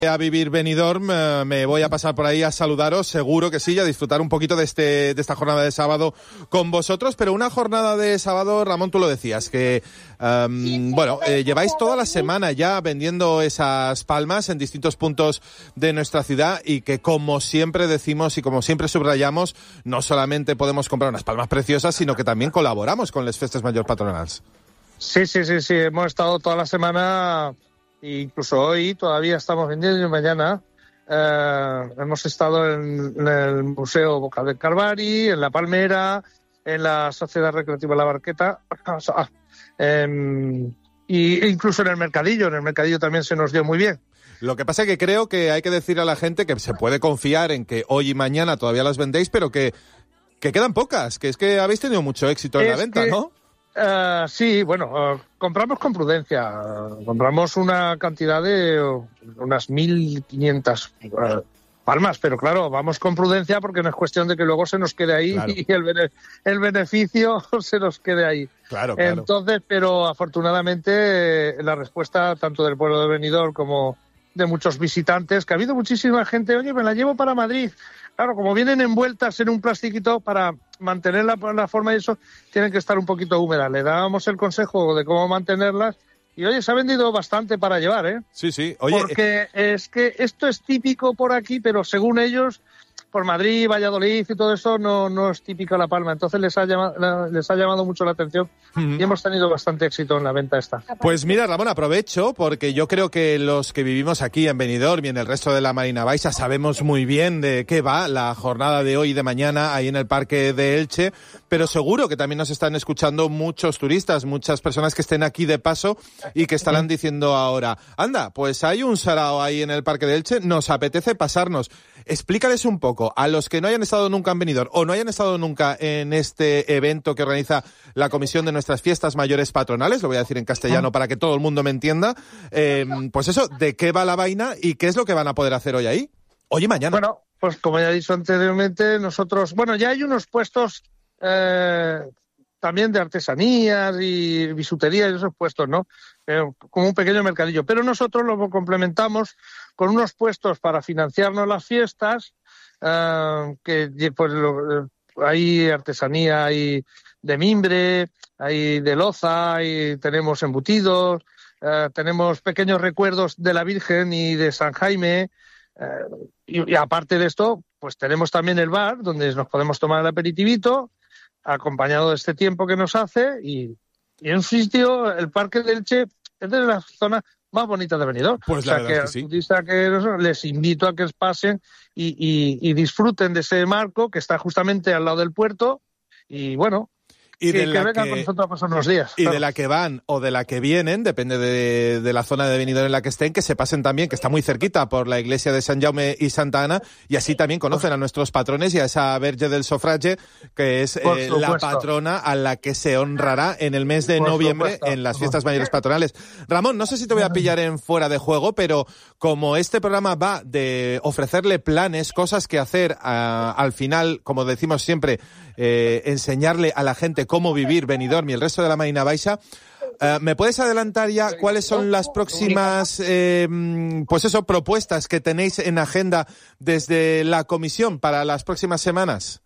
A vivir Benidorm, me voy a pasar por ahí a saludaros, seguro que sí, a disfrutar un poquito de esta jornada de sábado con vosotros, pero una jornada de sábado, Ramón, tú lo decías, que lleváis toda la semana ya vendiendo esas palmas en distintos puntos de nuestra ciudad y que, como siempre decimos y como siempre subrayamos, no solamente podemos comprar unas palmas preciosas, sino que también colaboramos con les Festes Majors Patronals. Sí, hemos estado toda la semana. Incluso hoy todavía estamos vendiendo y mañana hemos estado en el Museo Boca del Calvari, en La Palmera, en la Sociedad Recreativa La Barqueta y incluso en el mercadillo. En el mercadillo también se nos dio muy bien. Lo que pasa es que creo que hay que decir a la gente que se puede confiar en que hoy y mañana todavía las vendéis, pero que quedan pocas, que es que habéis tenido mucho éxito en la venta, ¿no? Sí, compramos con prudencia. Compramos una cantidad de unas 1.500 palmas, pero claro, vamos con prudencia porque no es cuestión de que luego se nos quede ahí, claro, y el beneficio se nos quede ahí. Claro. Entonces, pero afortunadamente la respuesta tanto del pueblo de Benidorm como de muchos visitantes, que ha habido muchísima gente, oye, me la llevo para Madrid. Claro, como vienen envueltas en un plastiquito, para mantener la forma y eso, tienen que estar un poquito húmedas. Le dábamos el consejo de cómo mantenerlas y, oye, se ha vendido bastante para llevar, ¿eh? Sí. Oye, porque es que esto es típico por aquí, pero según ellos, por Madrid, Valladolid y todo eso, no es típica La Palma. Entonces les ha llamado mucho la atención y hemos tenido bastante éxito en la venta esta. Pues mira, Ramón, aprovecho porque yo creo que los que vivimos aquí en Benidorm y en el resto de la Marina Baixa sabemos muy bien de qué va la jornada de hoy y de mañana ahí en el Parque de Elche, pero seguro que también nos están escuchando muchos turistas, muchas personas que estén aquí de paso y que estarán diciendo ahora, anda, pues hay un sarao ahí en el Parque de Elche, nos apetece pasarnos. Explícales un poco a los que no hayan estado nunca en Benidorm o no hayan estado nunca en este evento que organiza la Comisión de nuestras Fiestas Mayores Patronales, lo voy a decir en castellano para que todo el mundo me entienda, pues eso, de qué va la vaina y qué es lo que van a poder hacer hoy ahí, hoy y mañana. Bueno, pues como ya he dicho anteriormente, nosotros, ya hay unos puestos también de artesanías y bisutería y esos puestos, ¿no? Como un pequeño mercadillo. Pero nosotros lo complementamos con unos puestos para financiarnos las fiestas, que pues hay artesanía, hay de mimbre, hay de loza, y tenemos embutidos, tenemos pequeños recuerdos de la Virgen y de San Jaime, y aparte de esto, pues tenemos también el bar donde nos podemos tomar el aperitivito, acompañado de este tiempo que nos hace, y en un sitio, el Parque de Elche es de las zonas más bonitas de Benidorm. Pues la verdad es que sí. Les invito a que pasen y disfruten de ese marco que está justamente al lado del puerto, y bueno, y que vengan con nosotros a pasar unos días. Y de la que van o de la que vienen, depende de la zona de Benidorm en la que estén, que se pasen también, que está muy cerquita, por la iglesia de San Jaume y Santa Ana, y así también conocen a nuestros patrones y a esa Verge del Sofrage, que es la patrona a la que se honrará en el mes de noviembre en las fiestas mayores patronales. Ramón, no sé si te voy a pillar en fuera de juego, pero como este programa va de ofrecerle planes, cosas que hacer, al final, como decimos siempre, enseñarle a la gente cómo vivir Benidorm y el resto de la Marina Baixa, ¿me puedes adelantar ya cuáles son las próximas propuestas que tenéis en agenda desde la comisión para las próximas semanas?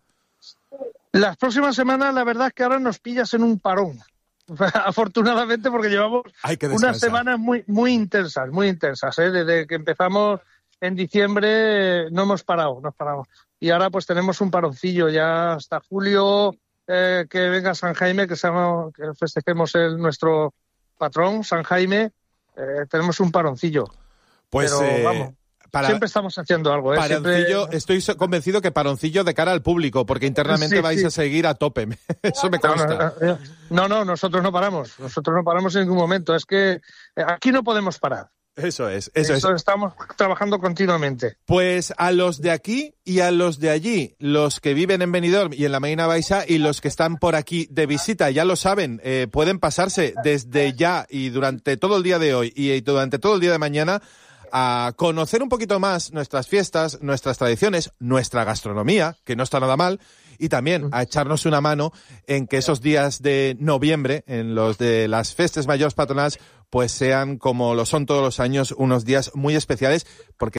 Las próximas semanas, la verdad es que ahora nos pillas en un parón. Afortunadamente, porque llevamos unas semanas muy intensas, Desde que empezamos en diciembre no hemos parado. Y ahora pues tenemos un paroncillo ya hasta julio, que venga San Jaime, que festejemos nuestro patrón, San Jaime, tenemos un paroncillo. Pues pero, vamos, siempre estamos haciendo algo. Paroncillo, estoy convencido que paroncillo de cara al público, porque internamente vais a seguir a tope. Eso me consta. No, nosotros no paramos. Nosotros no paramos en ningún momento. Es que aquí no podemos parar. Eso es. Estamos trabajando continuamente. Pues a los de aquí y a los de allí, los que viven en Benidorm y en la Marina Baixa y los que están por aquí de visita, ya lo saben, pueden pasarse desde ya y durante todo el día de hoy y durante todo el día de mañana a conocer un poquito más nuestras fiestas, nuestras tradiciones, nuestra gastronomía, que no está nada mal, y también a echarnos una mano en que esos días de noviembre, en los de las Festes Mayors Patronals, pues sean, como lo son todos los años, unos días muy especiales, porque